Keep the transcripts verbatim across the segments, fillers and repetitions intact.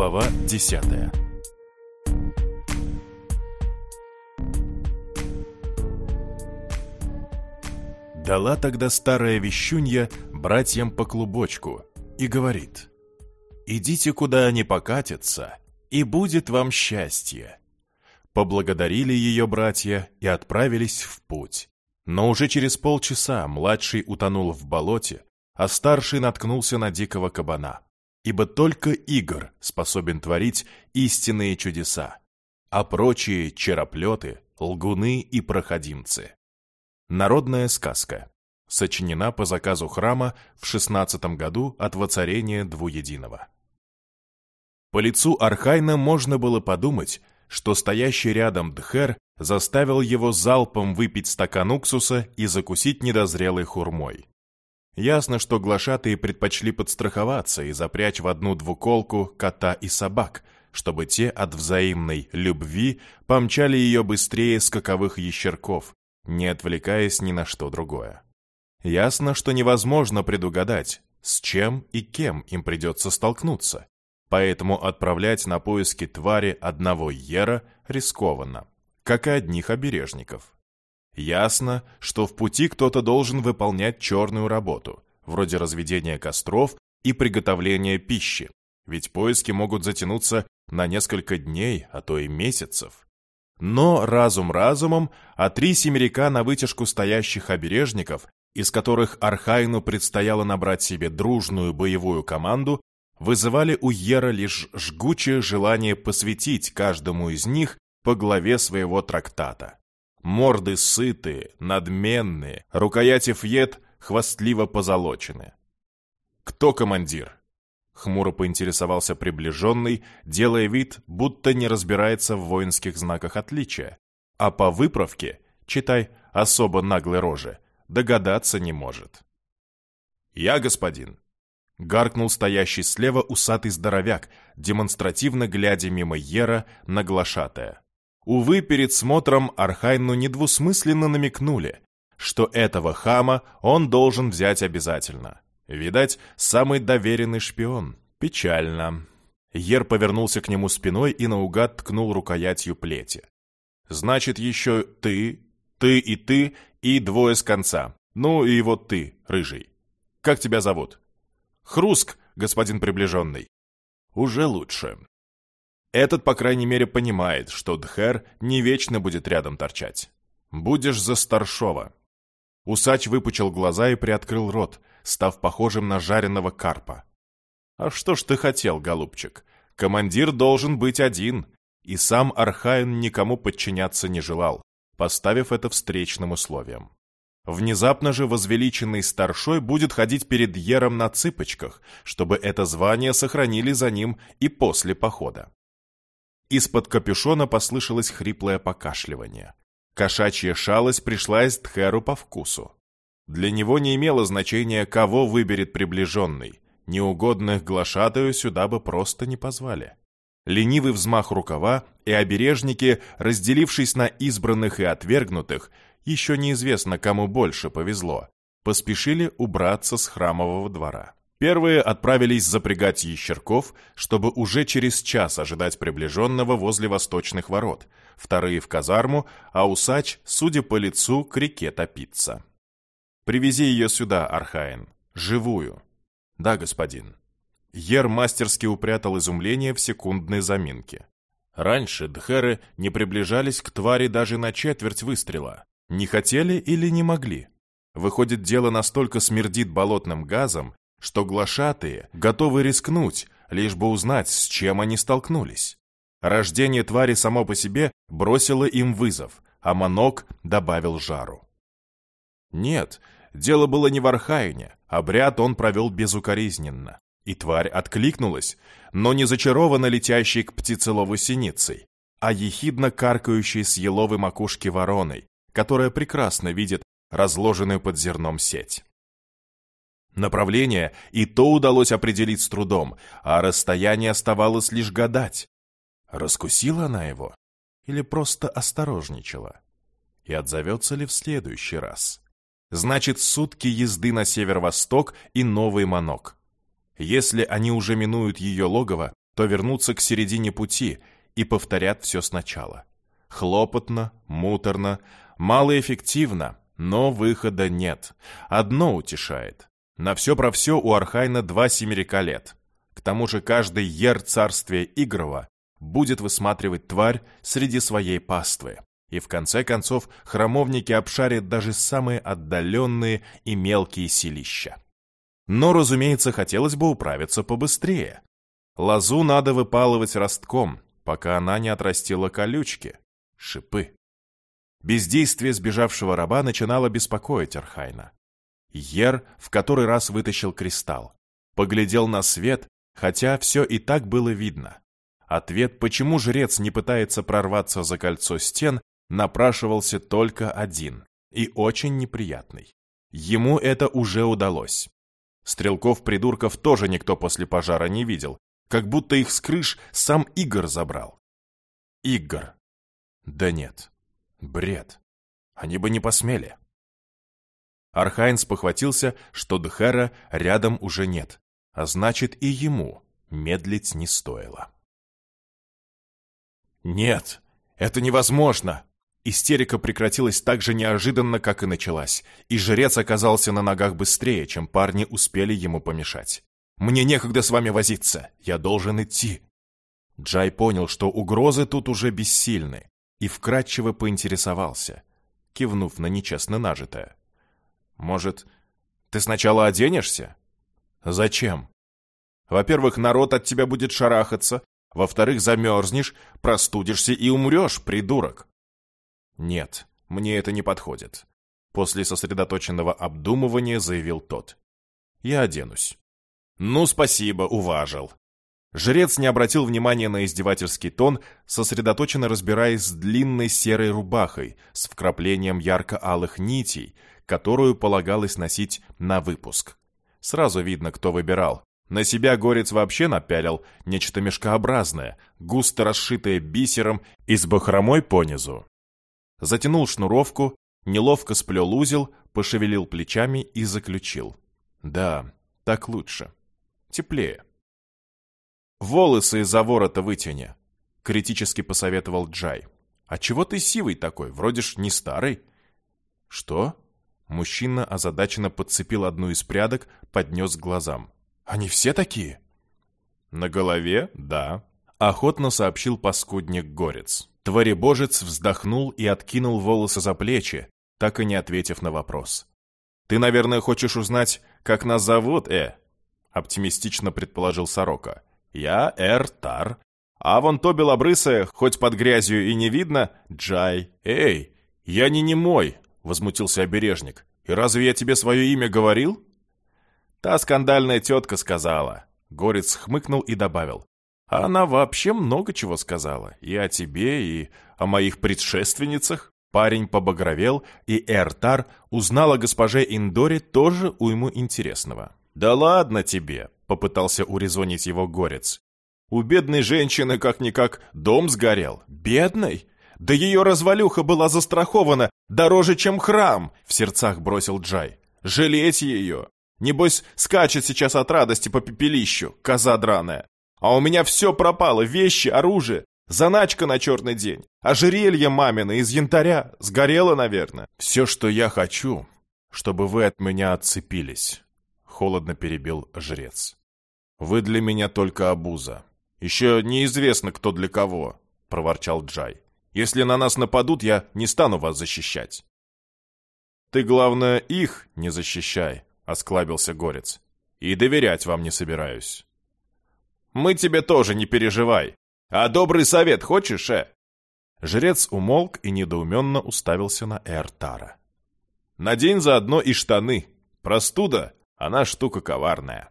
Глава десятая. Дала тогда старая вещунья братьям по клубочку и говорит: «Идите, куда они покатятся, и будет вам счастье». Поблагодарили ее братья и отправились в путь. Но уже через полчаса младший утонул в болоте, а старший наткнулся на дикого кабана. Ибо только Игорь способен творить истинные чудеса, а прочие чероплеты, лгуны и проходимцы. Народная сказка. Сочинена по заказу храма в шестнадцатом году от воцарения двуединого. По лицу Архайна можно было подумать, что стоящий рядом Дхер заставил его залпом выпить стакан уксуса и закусить недозрелой хурмой. Ясно, что глашатые предпочли подстраховаться и запрячь в одну двуколку кота и собак, чтобы те от взаимной любви помчали ее быстрее скаковых ящерков, не отвлекаясь ни на что другое. Ясно, что невозможно предугадать, с чем и кем им придется столкнуться, поэтому отправлять на поиски твари одного йера рискованно, как и одних обережников. Ясно, что в пути кто-то должен выполнять черную работу, вроде разведения костров и приготовления пищи, ведь поиски могут затянуться на несколько дней, а то и месяцев. Но разум разумом, а три семеряка на вытяжку стоящих обережников, из которых Архайну предстояло набрать себе дружную боевую команду, вызывали у йера лишь жгучее желание посвятить каждому из них по главе своего трактата. Морды сытые, надменные, рукояти фьет хвастливо позолочены. «Кто командир?» — хмуро поинтересовался приближенный, делая вид, будто не разбирается в воинских знаках отличия, а по выправке, читай, особо наглой роже, догадаться не может. «Я, господин», — гаркнул стоящий слева усатый здоровяк, демонстративно глядя мимо йера на глашатая. Увы, перед смотром Архайну недвусмысленно намекнули, что этого хама он должен взять обязательно. Видать, самый доверенный шпион. Печально. Йер повернулся к нему спиной и наугад ткнул рукоятью плети. «Значит, еще ты, ты и ты, и двое с конца. Ну и вот ты, рыжий. Как тебя зовут?» «Хруск, господин приближенный». «Уже лучше». Этот, по крайней мере, понимает, что Дхер не вечно будет рядом торчать. «Будешь за старшова». Усач выпучил глаза и приоткрыл рот, став похожим на жареного карпа. «А что ж ты хотел, голубчик? Командир должен быть один». И сам Архайн никому подчиняться не желал, поставив это встречным условием. Внезапно же возвеличенный старшой будет ходить перед йером на цыпочках, чтобы это звание сохранили за ним и после похода. Из-под капюшона послышалось хриплое покашливание. Кошачья шалость пришлась Дхеру по вкусу. Для него не имело значения, кого выберет приближенный. Неугодных глашатаю сюда бы просто не позвали. Ленивый взмах рукава, и обережники, разделившись на избранных и отвергнутых, еще неизвестно, кому больше повезло, поспешили убраться с храмового двора. Первые отправились запрягать ящерков, чтобы уже через час ожидать приближенного возле восточных ворот, вторые в казарму, а усач, судя по лицу, к реке топиться. «Привези ее сюда, Архайн, живую». «Да, господин». Йер мастерски упрятал изумление в секундной заминке. Раньше дхеры не приближались к твари даже на четверть выстрела. Не хотели или не могли? Выходит, дело настолько смердит болотным газом, что глашатые готовы рискнуть, лишь бы узнать, с чем они столкнулись. Рождение твари само по себе бросило им вызов, а манок добавил жару. Нет, дело было не в Архайне, обряд он провел безукоризненно, и тварь откликнулась, но не зачарованно летящей к птицелову синицей, а ехидно каркающей с еловой макушки вороной, которая прекрасно видит разложенную под зерном сеть. Направление и то удалось определить с трудом, а расстояние оставалось лишь гадать. Раскусила она его или просто осторожничала? И отзовется ли в следующий раз? Значит, сутки езды на северо-восток и новый манок. Если они уже минуют ее логово, то вернутся к середине пути и повторят все сначала. Хлопотно, муторно, малоэффективно, но выхода нет. Одно утешает. На все про все у Архайна два семерика лет. К тому же каждый ер царствия Игрова будет высматривать тварь среди своей паствы. И в конце концов храмовники обшарят даже самые отдаленные и мелкие селища. Но, разумеется, хотелось бы управиться побыстрее. Лозу надо выпалывать ростком, пока она не отрастила колючки, шипы. Бездействие сбежавшего раба начинало беспокоить Архайна. Ер в который раз вытащил кристалл, поглядел на свет, хотя все и так было видно. Ответ, почему жрец не пытается прорваться за кольцо стен, напрашивался только один, и очень неприятный. Ему это уже удалось. Стрелков-придурков тоже никто после пожара не видел, как будто их с крыш сам Игорь забрал. Игорь. Да нет, бред. Они бы не посмели. Архайн спохватился, что Дхера рядом уже нет, а значит и ему медлить не стоило. «Нет, это невозможно!» Истерика прекратилась так же неожиданно, как и началась, и жрец оказался на ногах быстрее, чем парни успели ему помешать. «Мне некогда с вами возиться, я должен идти!» Джай понял, что угрозы тут уже бессильны, и вкратчиво поинтересовался, кивнув на нечестно нажитое. «Может, ты сначала оденешься?» «Зачем?» «Во-первых, народ от тебя будет шарахаться, во-вторых, замерзнешь, простудишься и умрешь, придурок». «Нет, мне это не подходит», — после сосредоточенного обдумывания заявил тот. «Я оденусь». «Ну, спасибо, уважил». Жрец не обратил внимания на издевательский тон, сосредоточенно разбираясь с длинной серой рубахой с вкраплением ярко-алых нитей, которую полагалось носить на выпуск. Сразу видно, кто выбирал. На себя горец вообще напялил нечто мешкообразное, густо расшитое бисером и с бахромой понизу. Затянул шнуровку, неловко сплел узел, пошевелил плечами и заключил. Да, так лучше. Теплее. «Волосы из-за ворота вытяни», — критически посоветовал Джай. «А чего ты сивый такой? Вроде ж не старый». «Что?» Мужчина озадаченно подцепил одну из прядок, поднес к глазам. «Они все такие?» «На голове, да», — охотно сообщил паскудник-горец. Творебожец вздохнул и откинул волосы за плечи, так и не ответив на вопрос. «Ты, наверное, хочешь узнать, как нас зовут, э?» — оптимистично предположил Сорока. «Я Эр-Тар. А вон то белобрысое, хоть под грязью и не видно, Джай. Эй, я не немой!» — возмутился обережник. «И разве я тебе свое имя говорил?» «Та скандальная тетка сказала». Горец хмыкнул и добавил. «А она вообще много чего сказала. И о тебе, и о моих предшественницах». Парень побагровел, и Эр-Тар узнал о госпоже Индоре тоже уйму интересного. «Да ладно тебе», — попытался урезонить его горец. «У бедной женщины как-никак дом сгорел. Бедной? Да ее развалюха была застрахована дороже, чем храм!» — в сердцах бросил Джай. «Жалеть ее! Небось, скачет сейчас от радости по пепелищу, коза драная. А у меня все пропало, вещи, оружие, заначка на черный день, ожерелье мамино из янтаря, сгорело, наверное». «Все, что я хочу, чтобы вы от меня отцепились», — холодно перебил жрец. «Вы для меня только обуза. Еще неизвестно, кто для кого», — проворчал Джай. «Если на нас нападут, я не стану вас защищать». «Ты, главное, их не защищай», — осклабился горец. «И доверять вам не собираюсь». «Мы тебе тоже не переживай. А добрый совет хочешь, э?» Жрец умолк и недоуменно уставился на Эр-Тара. «Надень заодно и штаны. Простуда, она штука коварная».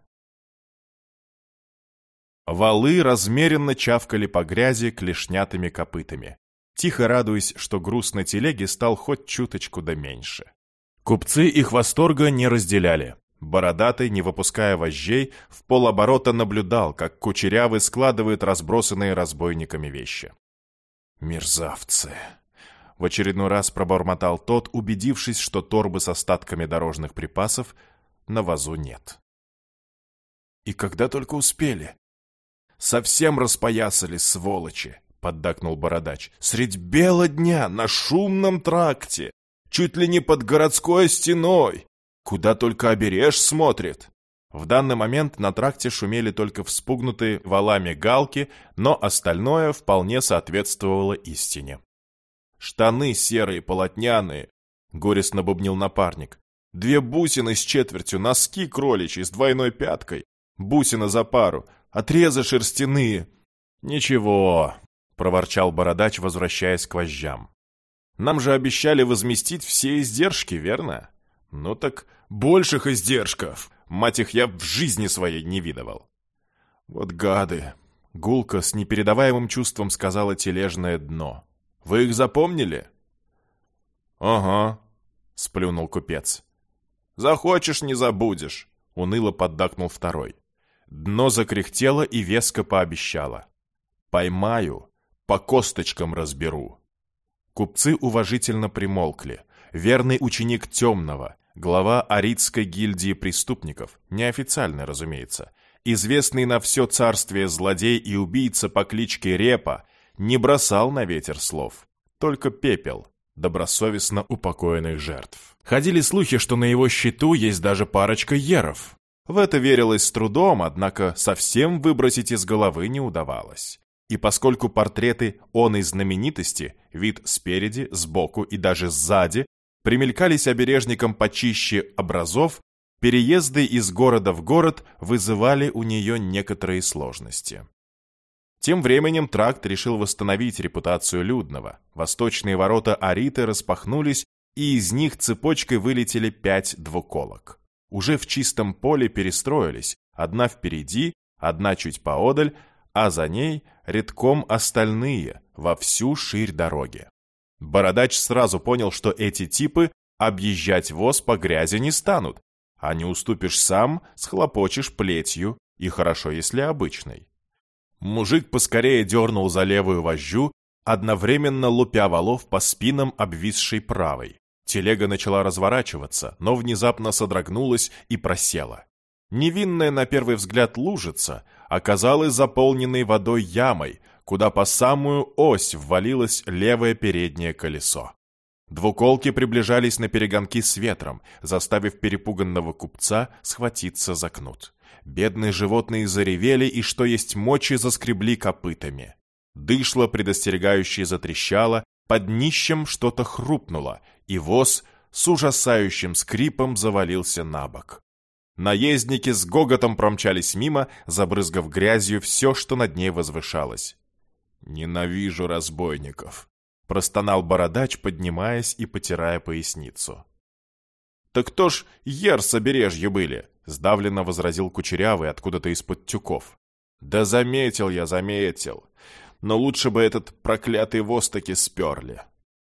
Валы размеренно чавкали по грязи клешнятыми копытами, тихо радуясь, что груз на телеге стал хоть чуточку да меньше. Купцы их восторга не разделяли. Бородатый, не выпуская вожжей, в полоборота наблюдал, как кучерявый складывает разбросанные разбойниками вещи. «Мерзавцы!» — в очередной раз пробормотал тот, убедившись, что торбы с остатками дорожных припасов на вазу нет. «И когда только успели?» Совсем распоясались, сволочи, поддакнул бородач. Средь бела дня на шумном тракте, чуть ли не под городской стеной. Куда только обережь смотрит. В данный момент на тракте шумели только вспугнутые валами галки, но остальное вполне соответствовало истине. «Штаны серые, полотняные», — горестно бубнил напарник. «Две бусины с четвертью, носки кроличьи с двойной пяткой, бусина за пару, отрезы шерстяные». «Ничего», — проворчал бородач, возвращаясь к вожжам. «Нам же обещали возместить все издержки, верно? Ну так больших издержков, мать их, я в жизни своей не видывал». «Вот гады», — гулко с непередаваемым чувством сказала тележное дно. «Вы их запомнили?» «Ага», — сплюнул купец. «Захочешь, не забудешь», — уныло поддакнул второй. Дно закряхтело и веско пообещало. «Поймаю, по косточкам разберу». Купцы уважительно примолкли. Верный ученик Темного, глава Аридской гильдии преступников, неофициально, разумеется, известный на все царствие злодей и убийца по кличке Репа, не бросал на ветер слов, только пепел добросовестно упокоенных жертв. Ходили слухи, что на его счету есть даже парочка еров. В это верилось с трудом, однако совсем выбросить из головы не удавалось. И поскольку портреты оной знаменитости, вид спереди, сбоку и даже сзади, примелькались обережникам почище образов, переезды из города в город вызывали у нее некоторые сложности. Тем временем тракт решил восстановить репутацию Людного. Восточные ворота Ариты распахнулись, и из них цепочкой вылетели пять двуколок. Уже в чистом поле перестроились, одна впереди, одна чуть поодаль, а за ней рядком остальные во всю ширь дороги. Бородач сразу понял, что эти типы объезжать воз по грязи не станут, а не уступишь сам, схлопочешь плетью, и хорошо, если обычной. Мужик поскорее дернул за левую вожжу, одновременно лупя валов по спинам обвисшей правой. Телега начала разворачиваться, но внезапно содрогнулась и просела. Невинная на первый взгляд лужица оказалась заполненной водой ямой, куда по самую ось ввалилось левое переднее колесо. Двуколки приближались наперегонки с ветром, заставив перепуганного купца схватиться за кнут. Бедные животные заревели и, что есть мочи, заскребли копытами. Дышло предостерегающе затрещало, под днищем что-то хрупнуло, и воз с ужасающим скрипом завалился на бок. Наездники с гоготом промчались мимо, забрызгав грязью все, что над ней возвышалось. «Ненавижу разбойников», — простонал бородач, поднимаясь и потирая поясницу. «Так кто ж ер с побережья были?» — сдавленно возразил Кучерявый откуда-то из-под тюков. «Да заметил я, заметил. Но лучше бы этот проклятый воз таки сперли».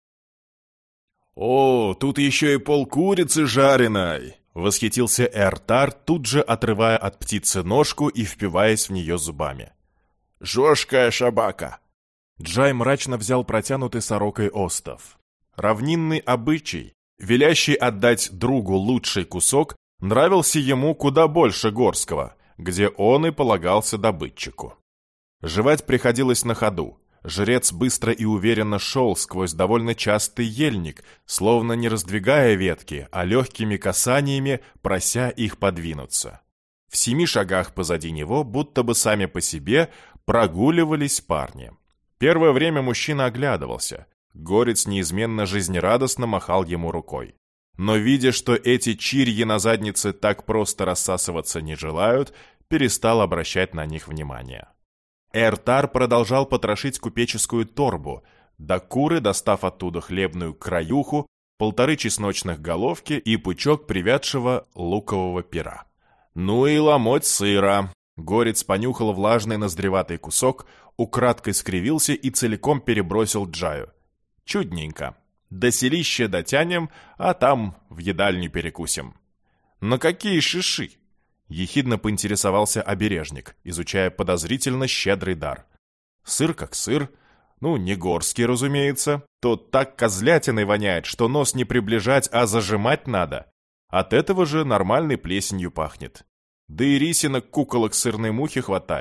«О, тут еще и полкурицы жареной!» — восхитился Эртар, тут же отрывая от птицы ножку и впиваясь в нее зубами. «Жёсткая шабака!» Джай мрачно взял протянутый сорокой остов. Равнинный обычай, велящий отдать другу лучший кусок, нравился ему куда больше горского, где он и полагался добытчику. Жевать приходилось на ходу. Жрец быстро и уверенно шел сквозь довольно частый ельник, словно не раздвигая ветки, а легкими касаниями прося их подвинуться. В семи шагах позади него, будто бы сами по себе, прогуливались парни. Первое время мужчина оглядывался. Горец неизменно жизнерадостно махал ему рукой. Но, видя, что эти чирьи на заднице так просто рассасываться не желают, перестал обращать на них внимание. Эртар продолжал потрошить купеческую торбу, да куры, достав оттуда хлебную краюху, полторы чесночных головки и пучок привядшего лукового пера. «Ну и ломоть сыра!» Горец понюхал влажный ноздреватый кусок, украдкой скривился и целиком перебросил Джаю. «Чудненько. До селища дотянем, а там в едальню перекусим». «На какие шиши?» — ехидно поинтересовался обережник, изучая подозрительно щедрый дар. «Сыр как сыр. Ну, не горский, разумеется. Тот так козлятиной воняет, что нос не приближать, а зажимать надо. От этого же нормальной плесенью пахнет. Да и рисинок куколок сырной мухи хватает.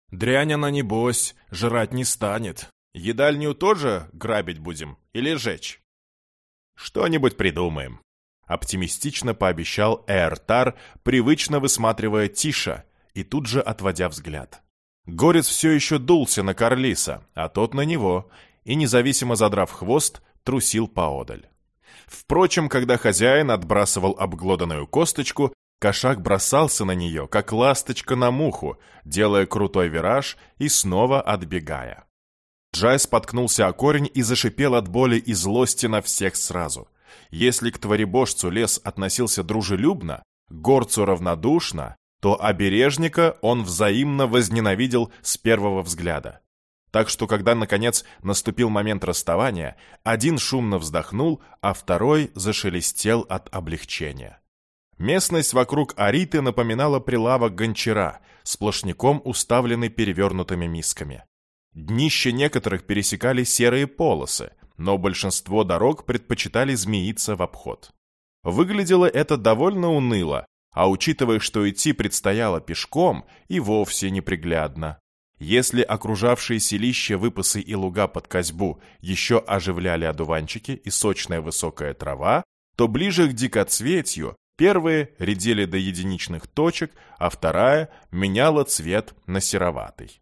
Дрянь она, небось, жрать не станет. Едальню тоже грабить будем или жечь? Что-нибудь придумаем. Оптимистично пообещал Эртар, привычно высматривая Тиша и тут же отводя взгляд. Горец все еще дулся на Карлиса, а тот на него, и, независимо задрав хвост, трусил поодаль. Впрочем, когда хозяин отбрасывал обглоданную косточку, кошак бросался на нее, как ласточка на муху, делая крутой вираж и снова отбегая. Джай споткнулся о корень и зашипел от боли и злости на всех сразу. Если к творебожцу лес относился дружелюбно, к горцу равнодушно, то обережника он взаимно возненавидел с первого взгляда. Так что, когда, наконец, наступил момент расставания, один шумно вздохнул, а второй зашелестел от облегчения. Местность вокруг Ариты напоминала прилавок гончара, сплошняком уставленный перевернутыми мисками. Днища некоторых пересекали серые полосы, но большинство дорог предпочитали змеиться в обход. Выглядело это довольно уныло, а учитывая, что идти предстояло пешком, и вовсе неприглядно. Если окружавшие селища, выпасы и луга под косьбу еще оживляли одуванчики и сочная высокая трава, то ближе к дикоцветью первые редели до единичных точек, а вторая меняла цвет на сероватый.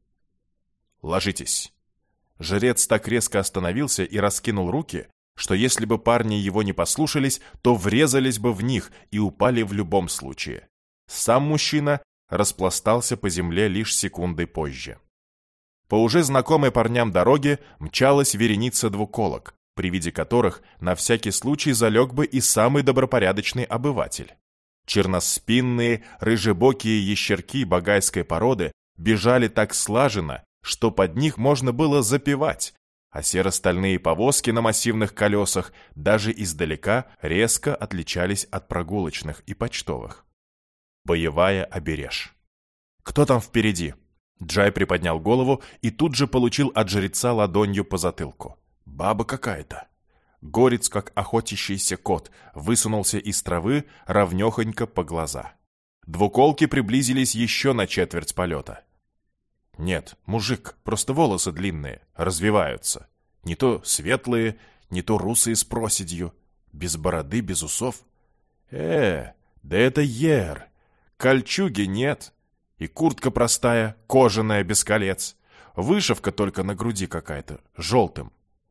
«Ложитесь». Жрец так резко остановился и раскинул руки, что если бы парни его не послушались, то врезались бы в них и упали в любом случае. Сам мужчина распластался по земле лишь секундой позже. По уже знакомой парням дороге мчалась вереница двуколок, при виде которых на всякий случай залег бы и самый добропорядочный обыватель. Черноспинные, рыжебокие ящерки багайской породы бежали так слаженно, что под них можно было запевать, а серо-стальные повозки на массивных колесах даже издалека резко отличались от прогулочных и почтовых. Боевая обережь. «Кто там впереди?» Джай приподнял голову и тут же получил от жреца ладонью по затылку. «Баба какая-то». Горец, как охотящийся кот, высунулся из травы ровнёхонько по глаза. Двуколки приблизились еще на четверть полета. «Нет, мужик, просто волосы длинные, развиваются. Не то светлые, не то русые с проседью, без бороды, без усов. Э, да это Ер, кольчуги нет, и куртка простая, кожаная, без колец, вышивка только на груди какая-то, желтым».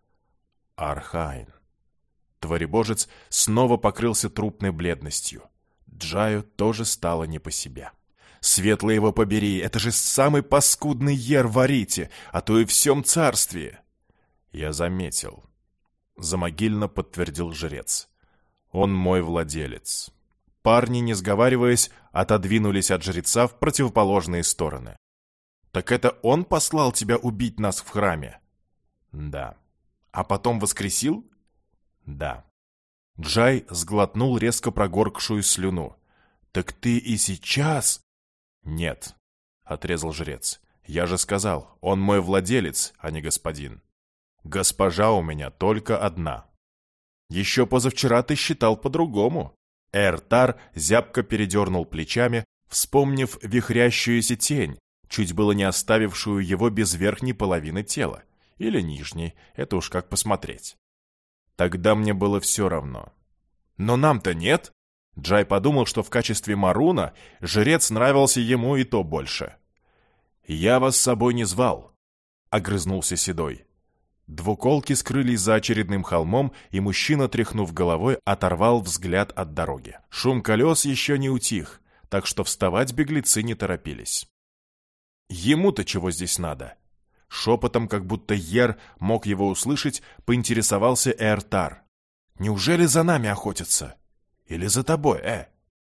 Архайн. Творебожец снова покрылся трупной бледностью. Джаю тоже стало не по себе. «Светлый его побери, это же самый паскудный Ер в Арите, а то и всем царстве!» «Я заметил», — замогильно подтвердил жрец. «Он мой владелец». Парни, не сговариваясь, отодвинулись от жреца в противоположные стороны. «Так это он послал тебя убить нас в храме?» «Да». «А потом воскресил?» «Да». Джай сглотнул резко прогоркшую слюну. «Так ты и сейчас...» «Нет», — отрезал жрец. «Я же сказал, он мой владелец, а не господин. Госпожа у меня только одна». «Еще позавчера ты считал по-другому». Эртар зябко передернул плечами, вспомнив вихрящуюся тень, чуть было не оставившую его без верхней половины тела. Или нижней, это уж как посмотреть. Тогда мне было все равно. «Но нам-то нет?» Джай подумал, что в качестве Маруна жрец нравился ему и то больше. «Я вас с собой не звал», — огрызнулся Седой. Двуколки скрылись за очередным холмом, и мужчина, тряхнув головой, оторвал взгляд от дороги. Шум колес еще не утих, так что вставать беглецы не торопились. «Ему-то чего здесь надо?» Шепотом, как будто Ер мог его услышать, поинтересовался Эртар. «Неужели за нами охотятся? Или за тобой, э?»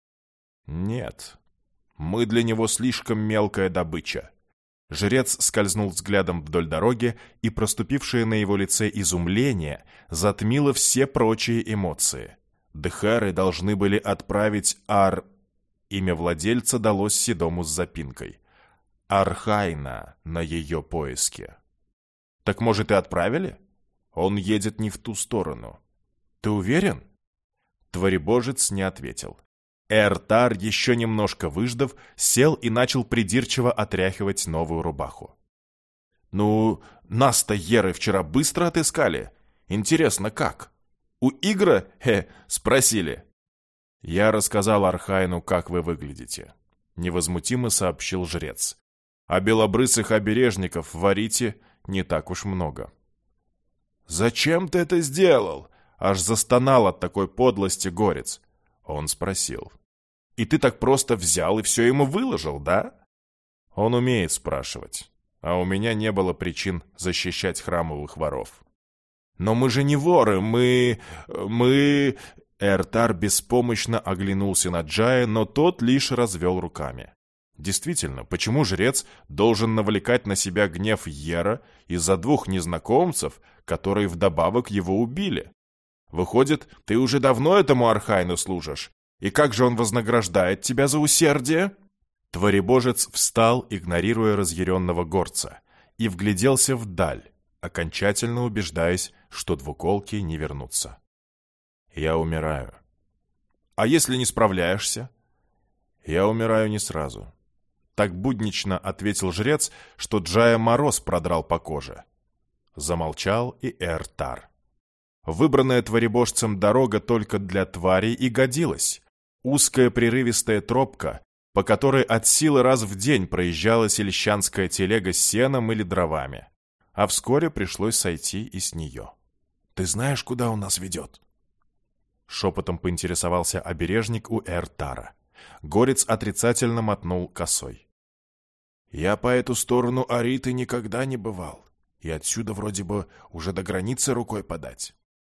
«Нет, мы для него слишком мелкая добыча». Жрец скользнул взглядом вдоль дороги, и проступившее на его лице изумление затмило все прочие эмоции. Дхары должны были отправить Ар... Имя владельца далось Седому с запинкой. Архайна на ее поиски. «Так, может, и отправили? Он едет не в ту сторону». «Ты уверен?» Творебожец не ответил. Эртар, еще немножко выждав, сел и начал придирчиво отряхивать новую рубаху. «Ну, нас-то Еры вчера быстро отыскали. Интересно, как? У Игра, хе, спросили?» «Я рассказал Архайну, как вы выглядите», — невозмутимо сообщил жрец. «А белобрысых обережников в Арите не так уж много». «Зачем ты это сделал?» — аж застонал от такой подлости горец. Он спросил. «И ты так просто взял и все ему выложил, да?» Он умеет спрашивать, а у меня не было причин защищать храмовых воров. «Но мы же не воры, мы... мы...» Эртар беспомощно оглянулся на Джая, но тот лишь развел руками. Действительно, почему жрец должен навлекать на себя гнев Ера из-за двух незнакомцев, которые вдобавок его убили? Выходит, ты уже давно этому Архайну служишь? И как же он вознаграждает тебя за усердие?» Творебожец встал, игнорируя разъяренного горца, и вгляделся вдаль, окончательно убеждаясь, что двуколки не вернутся. «Я умираю». «А если не справляешься?» «Я умираю не сразу». Так буднично ответил жрец, что Джая мороз продрал по коже. Замолчал и Эртар. Выбранная творебожцем дорога только для тварей и годилась. Узкая прерывистая тропка, по которой от силы раз в день проезжала сельщанская телега с сеном или дровами. А вскоре пришлось сойти и с нее. «Ты знаешь, куда он нас ведет?» Шепотом поинтересовался обережник у Эртара. Горец отрицательно мотнул косой. «Я по эту сторону Ариты никогда не бывал, и отсюда вроде бы уже до границы рукой подать».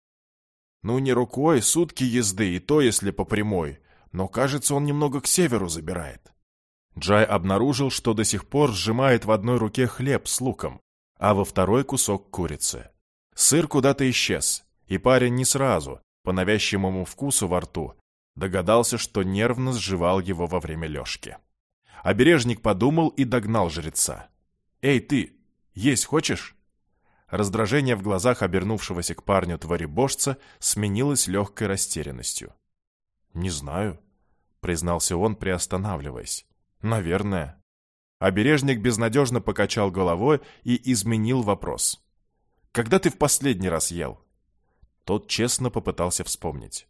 «Ну, не рукой, сутки езды, и то, если по прямой, но, кажется, он немного к северу забирает». Джай обнаружил, что до сих пор сжимает в одной руке хлеб с луком, а во второй кусок курицы. Сыр куда-то исчез, и парень не сразу, по навязчивому вкусу во рту, догадался, что нервно сживал его во время лёжки. Обережник подумал и догнал жреца. «Эй, ты, есть хочешь?» Раздражение в глазах обернувшегося к парню творебожца сменилось легкой растерянностью. «Не знаю», — признался он, приостанавливаясь. «Наверное». Обережник безнадежно покачал головой и изменил вопрос. «Когда ты в последний раз ел?» Тот честно попытался вспомнить.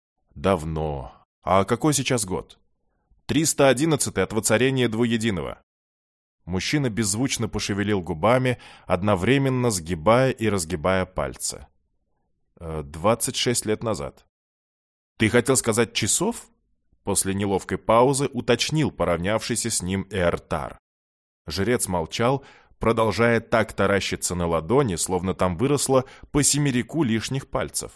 «Давно. А какой сейчас год?» «триста одиннадцатый от воцарения двуединого». Мужчина беззвучно пошевелил губами, одновременно сгибая и разгибая пальцы. «Двадцать шесть лет назад». «Ты хотел сказать часов?» После неловкой паузы уточнил поравнявшийся с ним Эртар. Жрец молчал, продолжая так таращиться на ладони, словно там выросло по семерику лишних пальцев.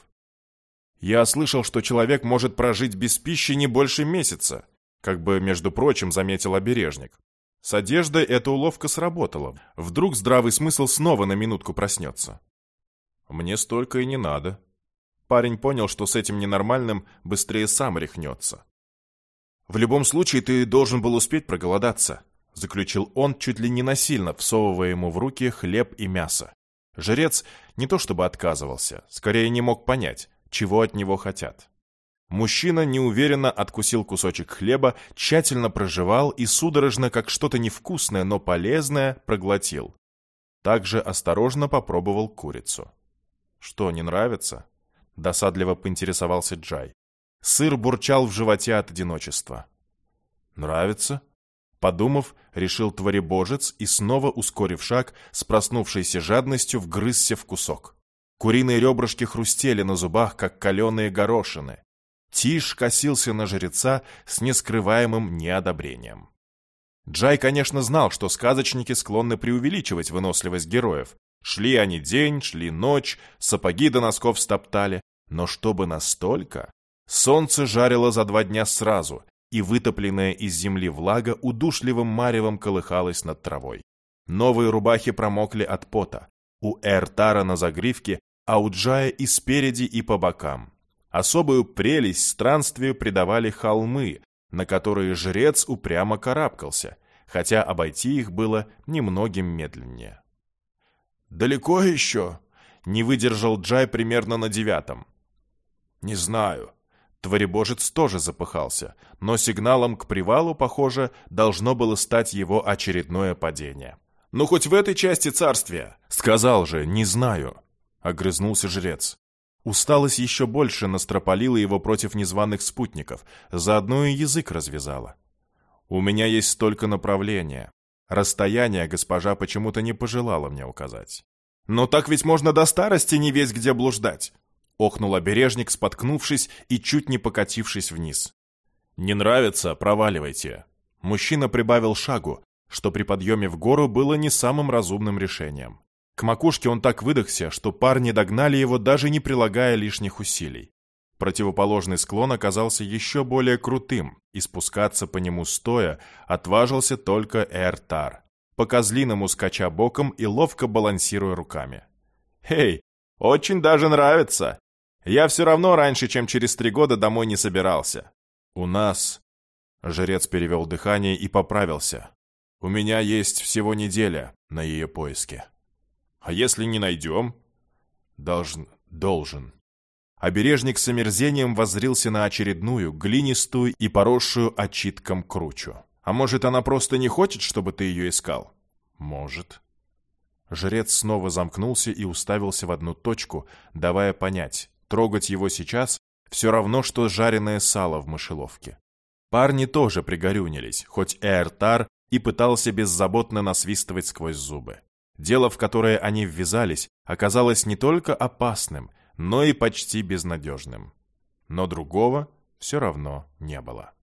«Я слышал, что человек может прожить без пищи не больше месяца», как бы, между прочим, заметил обережник. С одеждой эта уловка сработала. Вдруг здравый смысл снова на минутку проснется. «Мне столько и не надо». Парень понял, что с этим ненормальным быстрее сам рехнется. «В любом случае ты должен был успеть проголодаться», заключил он, чуть ли не насильно всовывая ему в руки хлеб и мясо. Жрец не то чтобы отказывался, скорее не мог понять, чего от него хотят. Мужчина неуверенно откусил кусочек хлеба, тщательно прожевал и судорожно, как что-то невкусное, но полезное, проглотил. Также осторожно попробовал курицу. «Что, не нравится?» — досадливо поинтересовался Джай. Сыр бурчал в животе от одиночества. «Нравится?» Подумав, решил творебожец и, снова ускорив шаг, с проснувшейся жадностью вгрызся в кусок. Куриные ребрышки хрустели на зубах, как каленые горошины. Тиш косился на жреца с нескрываемым неодобрением. Джай, конечно, знал, что сказочники склонны преувеличивать выносливость героев. Шли они день, шли ночь, сапоги до носков стоптали. Но чтобы настолько... Солнце жарило за два дня сразу, и вытопленная из земли влага удушливым маревом колыхалась над травой. Новые рубахи промокли от пота. У Эртара на загривке, а у Джая и спереди, и по бокам. Особую прелесть странствию придавали холмы, на которые жрец упрямо карабкался, хотя обойти их было немногим медленнее. «Далеко еще?» — не выдержал Джай примерно на девятом. «Не знаю. Творебожец тоже запыхался, но сигналом к привалу, похоже, должно было стать его очередное падение. «Ну, хоть в этой части царствия!» «Сказал же, не знаю!» — огрызнулся жрец. Усталость еще больше настропалила его против незваных спутников, заодно и язык развязала. «У меня есть столько направления. Расстояние госпожа почему-то не пожелала мне указать». «Но так ведь можно до старости не весь где блуждать!» — охнул обережник, споткнувшись и чуть не покатившись вниз. «Не нравится? Проваливайте». Мужчина прибавил шагу, что при подъеме в гору было не самым разумным решением. К макушке он так выдохся, что парни догнали его, даже не прилагая лишних усилий. Противоположный склон оказался еще более крутым, и спускаться по нему стоя отважился только Эртар, по-козлиному скача боком и ловко балансируя руками. «Эй, очень даже нравится! Я все равно раньше, чем через три года домой не собирался. У нас...» Жрец перевел дыхание и поправился. «У меня есть всего неделя на ее поиски». «А если не найдем?» «Должен... должен». Обережник с омерзением воззрился на очередную, глинистую и поросшую отчитком кручу. «А может, она просто не хочет, чтобы ты ее искал?» «Может». Жрец снова замкнулся и уставился в одну точку, давая понять, трогать его сейчас все равно, что жареное сало в мышеловке. Парни тоже пригорюнились, хоть Эртар и пытался беззаботно насвистывать сквозь зубы. Дело, в которое они ввязались, оказалось не только опасным, но и почти безнадежным. Но другого все равно не было.